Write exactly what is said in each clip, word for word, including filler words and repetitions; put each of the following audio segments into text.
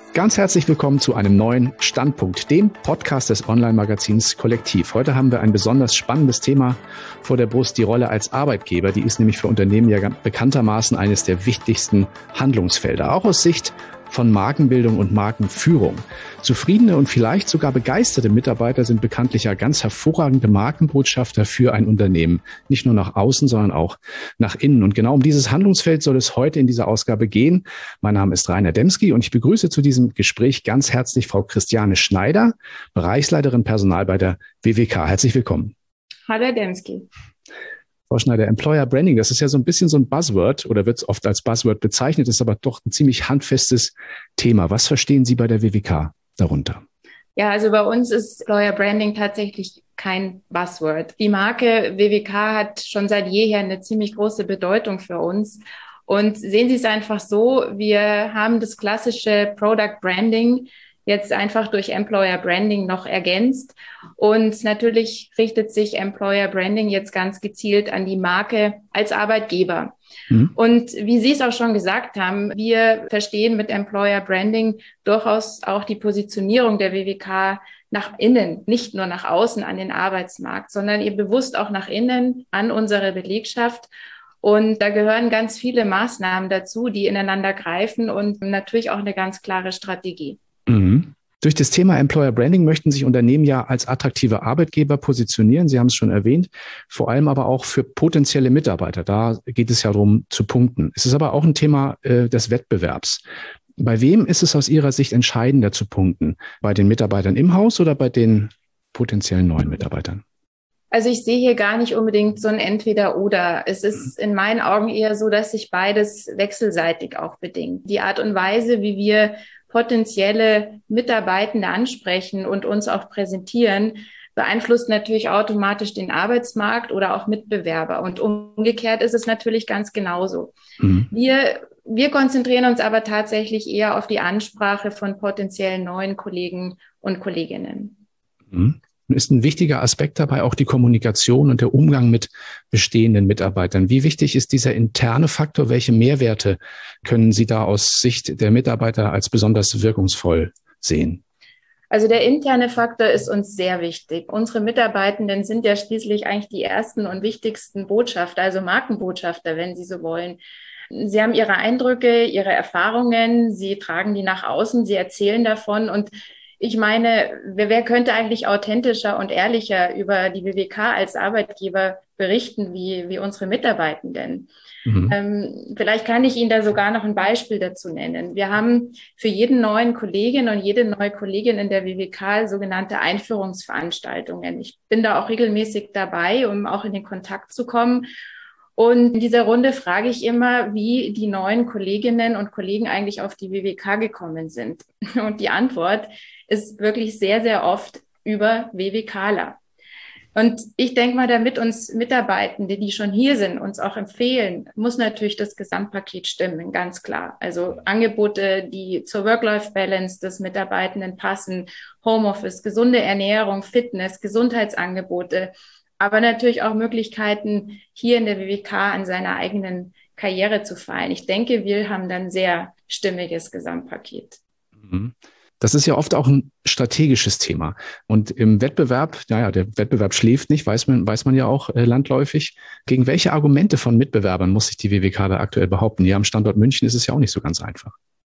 Ganz herzlich willkommen zu einem neuen Standpunkt, dem Podcast des Online-Magazins Kollektiv. Heute haben wir ein besonders spannendes Thema vor der Brust, die Rolle als Arbeitgeber. Die ist nämlich für Unternehmen ja bekanntermaßen eines der wichtigsten Handlungsfelder, auch aus Sicht von Markenbildung und Markenführung. Zufriedene und vielleicht sogar begeisterte Mitarbeiter sind bekanntlich ja ganz hervorragende Markenbotschafter für ein Unternehmen. Nicht nur nach außen, sondern auch nach innen. Und genau um dieses Handlungsfeld soll es heute in dieser Ausgabe gehen. Mein Name ist Rainer Demski und ich begrüße zu diesem Gespräch ganz herzlich Frau Christiane Schneider, Bereichsleiterin Personal bei der W W K. Herzlich willkommen. Hallo Herr Demski. Frau Schneider, Employer Branding, das ist ja so ein bisschen so ein Buzzword oder wird oft als Buzzword bezeichnet, ist aber doch ein ziemlich handfestes Thema. Was verstehen Sie bei der W W K darunter? Ja, also bei uns ist Employer Branding tatsächlich kein Buzzword. Die Marke W W K hat schon seit jeher eine ziemlich große Bedeutung für uns. Und sehen Sie es einfach so, wir haben das klassische Product Branding jetzt einfach durch Employer Branding noch ergänzt. Und natürlich richtet sich Employer Branding jetzt ganz gezielt an die Marke als Arbeitgeber. Mhm. Und wie Sie es auch schon gesagt haben, wir verstehen mit Employer Branding durchaus auch die Positionierung der W W K nach innen, nicht nur nach außen an den Arbeitsmarkt, sondern eben bewusst auch nach innen an unsere Belegschaft. Und da gehören ganz viele Maßnahmen dazu, die ineinander greifen und natürlich auch eine ganz klare Strategie. Mhm. Durch das Thema Employer Branding möchten sich Unternehmen ja als attraktive Arbeitgeber positionieren. Sie haben es schon erwähnt, vor allem aber auch für potenzielle Mitarbeiter. Da geht es ja darum zu punkten. Es ist aber auch ein Thema äh, des Wettbewerbs. Bei wem ist es aus Ihrer Sicht entscheidender zu punkten? Bei den Mitarbeitern im Haus oder bei den potenziellen neuen Mitarbeitern? Also ich sehe hier gar nicht unbedingt so ein Entweder-Oder. Es ist in meinen Augen eher so, dass sich beides wechselseitig auch bedingt. Die Art und Weise, wie wir potenzielle Mitarbeitende ansprechen und uns auch präsentieren, beeinflusst natürlich automatisch den Arbeitsmarkt oder auch Mitbewerber. Und umgekehrt ist es natürlich ganz genauso. Mhm. Wir, wir konzentrieren uns aber tatsächlich eher auf die Ansprache von potenziellen neuen Kollegen und Kolleginnen. Mhm. Ist ein wichtiger Aspekt dabei auch die Kommunikation und der Umgang mit bestehenden Mitarbeitern. Wie wichtig ist dieser interne Faktor? Welche Mehrwerte können Sie da aus Sicht der Mitarbeiter als besonders wirkungsvoll sehen? Also der interne Faktor ist uns sehr wichtig. Unsere Mitarbeitenden sind ja schließlich eigentlich die ersten und wichtigsten Botschafter, also Markenbotschafter, wenn Sie so wollen. Sie haben Ihre Eindrücke, Ihre Erfahrungen, Sie tragen die nach außen, Sie erzählen davon und ich meine, wer, wer könnte eigentlich authentischer und ehrlicher über die W W K als Arbeitgeber berichten, wie, wie unsere Mitarbeitenden? Mhm. Ähm, vielleicht kann ich Ihnen da sogar noch ein Beispiel dazu nennen. Wir haben für jeden neuen Kollegen und jede neue Kollegin in der W W K sogenannte Einführungsveranstaltungen. Ich bin da auch regelmäßig dabei, um auch in den Kontakt zu kommen. Und in dieser Runde frage ich immer, wie die neuen Kolleginnen und Kollegen eigentlich auf die W W K gekommen sind. Und die Antwort ist wirklich sehr, sehr oft über WWKler. Und ich denke mal, damit uns Mitarbeitende, die schon hier sind, uns auch empfehlen, muss natürlich das Gesamtpaket stimmen, ganz klar. Also Angebote, die zur Work-Life-Balance des Mitarbeitenden passen, Homeoffice, gesunde Ernährung, Fitness, Gesundheitsangebote, aber natürlich auch Möglichkeiten, hier in der W W K an seiner eigenen Karriere zu feilen. Ich denke, wir haben dann ein sehr stimmiges Gesamtpaket. Mhm. Das ist ja oft auch ein strategisches Thema. Und im Wettbewerb, naja, der Wettbewerb schläft nicht, weiß man, weiß man ja auch äh, landläufig. Gegen welche Argumente von Mitbewerbern muss sich die W W K da aktuell behaupten? Hier am Standort München ist es ja auch nicht so ganz einfach.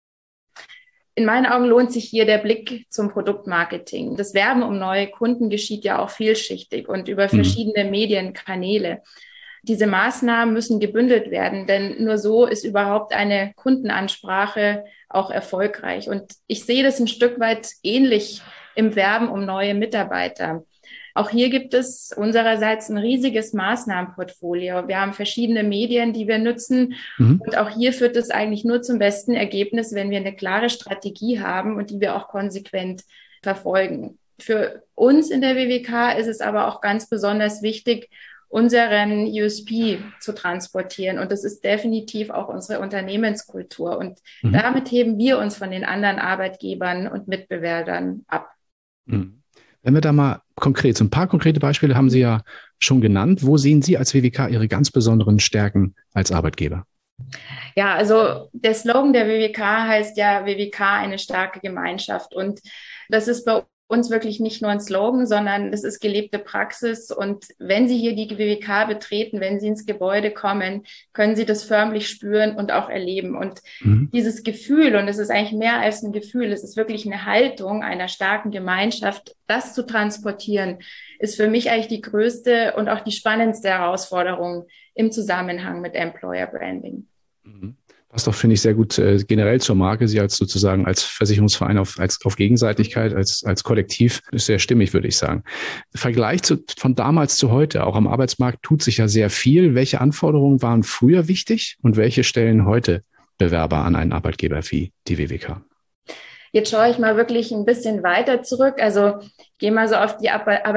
In meinen Augen lohnt sich hier der Blick zum Produktmarketing. Das Werben um neue Kunden geschieht ja auch vielschichtig und über verschiedene mhm. Medienkanäle. Diese Maßnahmen müssen gebündelt werden, denn nur so ist überhaupt eine Kundenansprache auch erfolgreich. Und ich sehe das ein Stück weit ähnlich im Werben um neue Mitarbeiter. Auch hier gibt es unsererseits ein riesiges Maßnahmenportfolio. Wir haben verschiedene Medien, die wir nutzen. Mhm. Und auch hier führt es eigentlich nur zum besten Ergebnis, wenn wir eine klare Strategie haben und die wir auch konsequent verfolgen. Für uns in der W W K ist es aber auch ganz besonders wichtig, unseren U S P zu transportieren. Und das ist definitiv auch unsere Unternehmenskultur. Und mhm. damit heben wir uns von den anderen Arbeitgebern und Mitbewerbern ab. Mhm. Wenn wir da mal konkret, so ein paar konkrete Beispiele haben Sie ja schon genannt. Wo sehen Sie als W W K Ihre ganz besonderen Stärken als Arbeitgeber? Ja, also der Slogan der W W K heißt ja W W K, eine starke Gemeinschaft. Und das ist bei uns wirklich nicht nur ein Slogan, sondern das ist gelebte Praxis. Und wenn Sie hier die W W K betreten, wenn Sie ins Gebäude kommen, können Sie das förmlich spüren und auch erleben. Und Mhm. dieses Gefühl, und es ist eigentlich mehr als ein Gefühl, es ist wirklich eine Haltung einer starken Gemeinschaft, das zu transportieren, ist für mich eigentlich die größte und auch die spannendste Herausforderung im Zusammenhang mit Employer Branding. Mhm. Passt doch, finde ich, sehr gut äh, generell zur Marke. Sie als sozusagen als Versicherungsverein auf, als, auf Gegenseitigkeit, als, als Kollektiv ist sehr stimmig, würde ich sagen. Vergleich zu, von damals zu heute, auch am Arbeitsmarkt tut sich ja sehr viel. Welche Anforderungen waren früher wichtig und welche stellen heute Bewerber an einen Arbeitgeber wie die W W K? Jetzt schaue ich mal wirklich ein bisschen weiter zurück. Also gehe mal so auf die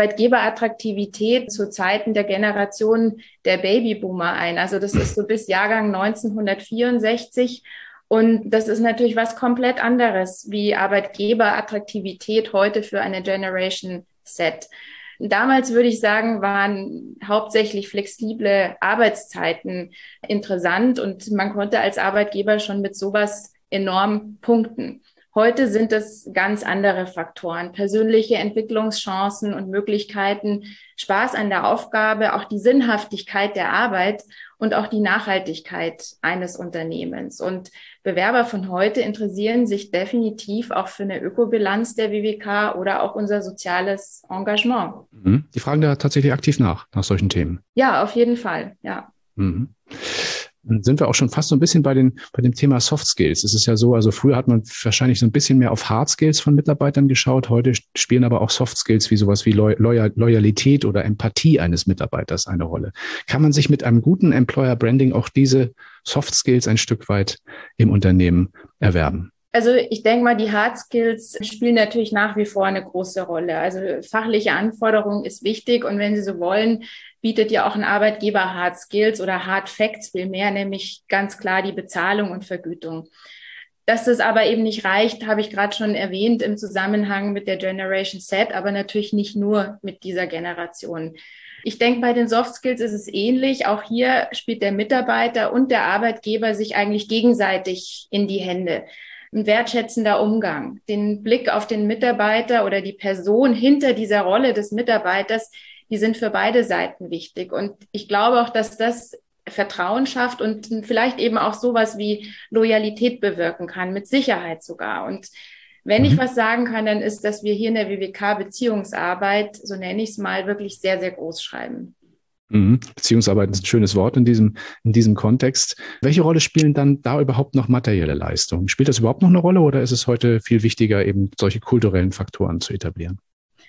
Arbeitgeberattraktivität zu Zeiten der Generation der Babyboomer ein. Also das ist so bis Jahrgang neunzehnhundertvierundsechzig. Und das ist natürlich was komplett anderes wie Arbeitgeberattraktivität heute für eine Generation Z. Damals würde ich sagen, waren hauptsächlich flexible Arbeitszeiten interessant und man konnte als Arbeitgeber schon mit sowas enorm punkten. Heute sind es ganz andere Faktoren, persönliche Entwicklungschancen und Möglichkeiten, Spaß an der Aufgabe, auch die Sinnhaftigkeit der Arbeit und auch die Nachhaltigkeit eines Unternehmens. Und Bewerber von heute interessieren sich definitiv auch für eine Ökobilanz der W W K oder auch unser soziales Engagement. Mhm. Die fragen da tatsächlich aktiv nach, nach solchen Themen. Ja, auf jeden Fall, ja. Mhm. Dann sind wir auch schon fast so ein bisschen bei den, bei dem Thema Soft Skills. Es ist ja so, also früher hat man wahrscheinlich so ein bisschen mehr auf Hard Skills von Mitarbeitern geschaut. Heute spielen aber auch Soft Skills wie sowas wie Loyal, Loyalität oder Empathie eines Mitarbeiters eine Rolle. Kann man sich mit einem guten Employer Branding auch diese Soft Skills ein Stück weit im Unternehmen erwerben? Also ich denke mal, die Hard Skills spielen natürlich nach wie vor eine große Rolle. Also fachliche Anforderung ist wichtig und wenn Sie so wollen, bietet ja auch ein Arbeitgeber Hard Skills oder Hard Facts vielmehr, nämlich ganz klar die Bezahlung und Vergütung. Dass das aber eben nicht reicht, habe ich gerade schon erwähnt im Zusammenhang mit der Generation Z, aber natürlich nicht nur mit dieser Generation. Ich denke, bei den Soft Skills ist es ähnlich. Auch hier spielt der Mitarbeiter und der Arbeitgeber sich eigentlich gegenseitig in die Hände. Ein wertschätzender Umgang, den Blick auf den Mitarbeiter oder die Person hinter dieser Rolle des Mitarbeiters, die sind für beide Seiten wichtig. Und ich glaube auch, dass das Vertrauen schafft und vielleicht eben auch sowas wie Loyalität bewirken kann, mit Sicherheit sogar. Und wenn ich Mhm. was sagen kann, dann ist, dass wir hier in der W W K Beziehungsarbeit, so nenne ich es mal, wirklich sehr, sehr groß schreiben. Mhm. Beziehungsarbeit ist ein schönes Wort in diesem, in diesem Kontext. Welche Rolle spielen dann da überhaupt noch materielle Leistungen? Spielt das überhaupt noch eine Rolle oder ist es heute viel wichtiger, eben solche kulturellen Faktoren zu etablieren?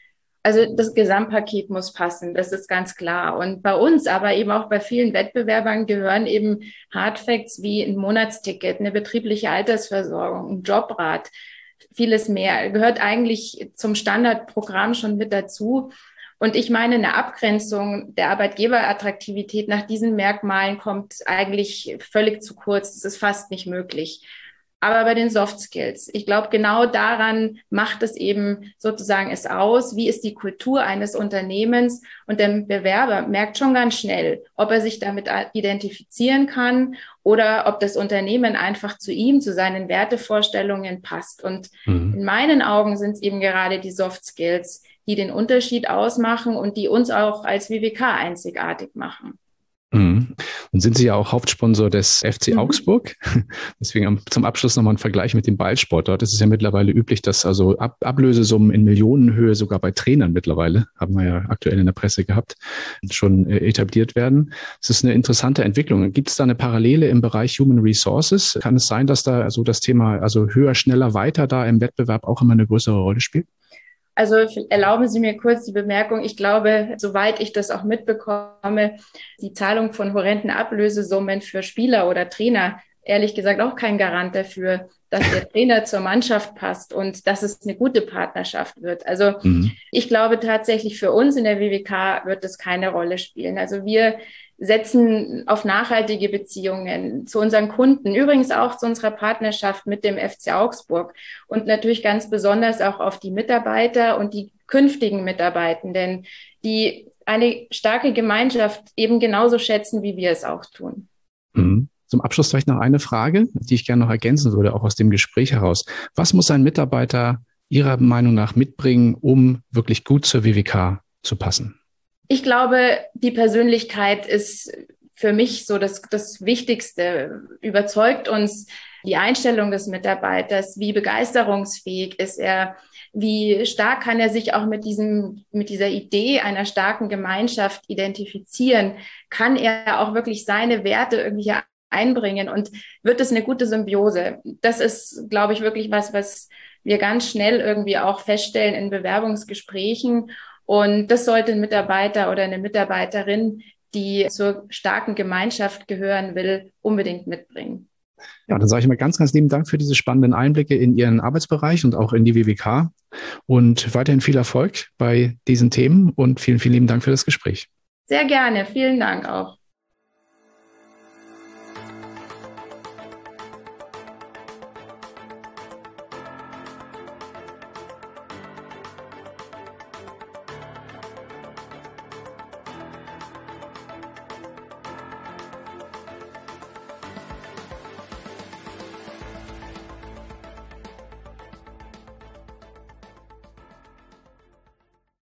Also das Gesamtpaket muss passen, das ist ganz klar. Und bei uns, aber eben auch bei vielen Wettbewerbern gehören eben Hardfacts wie ein Monatsticket, eine betriebliche Altersversorgung, ein Jobrat, vieles mehr. Gehört eigentlich zum Standardprogramm schon mit dazu. Und ich meine, eine Abgrenzung der Arbeitgeberattraktivität nach diesen Merkmalen kommt eigentlich völlig zu kurz. Das ist fast nicht möglich. Aber bei den Soft Skills, ich glaube, genau daran macht es eben sozusagen es aus. Wie ist die Kultur eines Unternehmens? Und der Bewerber merkt schon ganz schnell, ob er sich damit identifizieren kann oder ob das Unternehmen einfach zu ihm, zu seinen Wertevorstellungen passt. Und Mhm. in meinen Augen sind es eben gerade die Soft Skills, die den Unterschied ausmachen und die uns auch als W W K einzigartig machen. Mhm. Dann sind Sie ja auch Hauptsponsor des F C Mhm. Augsburg. Deswegen am, zum Abschluss nochmal ein Vergleich mit dem Ballsport. Dort ist es ja mittlerweile üblich, dass also Ab Ablösesummen in Millionenhöhe sogar bei Trainern mittlerweile, haben wir ja aktuell in der Presse gehabt, schon äh, etabliert werden. Es ist eine interessante Entwicklung. Gibt es da eine Parallele im Bereich Human Resources? Kann es sein, dass da also das Thema also höher, schneller, weiter da im Wettbewerb auch immer eine größere Rolle spielt? Also erlauben Sie mir kurz die Bemerkung. Ich glaube, soweit ich das auch mitbekomme, die Zahlung von horrenden Ablösesummen für Spieler oder Trainer, ehrlich gesagt auch kein Garant dafür, dass der Trainer zur Mannschaft passt und dass es eine gute Partnerschaft wird. Also Mhm. ich glaube tatsächlich für uns in der W W K wird es keine Rolle spielen. Also wir setzen auf nachhaltige Beziehungen zu unseren Kunden, übrigens auch zu unserer Partnerschaft mit dem F C Augsburg und natürlich ganz besonders auch auf die Mitarbeiter und die künftigen Mitarbeitenden, die eine starke Gemeinschaft eben genauso schätzen, wie wir es auch tun. Mhm. Zum Abschluss vielleicht noch eine Frage, die ich gerne noch ergänzen würde, auch aus dem Gespräch heraus. Was muss ein Mitarbeiter Ihrer Meinung nach mitbringen, um wirklich gut zur W W K zu passen? Ich glaube, die Persönlichkeit ist für mich so das, das Wichtigste. Überzeugt uns die Einstellung des Mitarbeiters, wie begeisterungsfähig ist er, wie stark kann er sich auch mit diesem, mit dieser Idee einer starken Gemeinschaft identifizieren? Kann er auch wirklich seine Werte irgendwie einbringen und wird es eine gute Symbiose? Das ist, glaube ich, wirklich was, was wir ganz schnell irgendwie auch feststellen in Bewerbungsgesprächen. Und das sollte ein Mitarbeiter oder eine Mitarbeiterin, die zur starken Gemeinschaft gehören will, unbedingt mitbringen. Ja, dann sage ich mal ganz, ganz lieben Dank für diese spannenden Einblicke in Ihren Arbeitsbereich und auch in die W W K und weiterhin viel Erfolg bei diesen Themen und vielen, vielen lieben Dank für das Gespräch. Sehr gerne. Vielen Dank auch.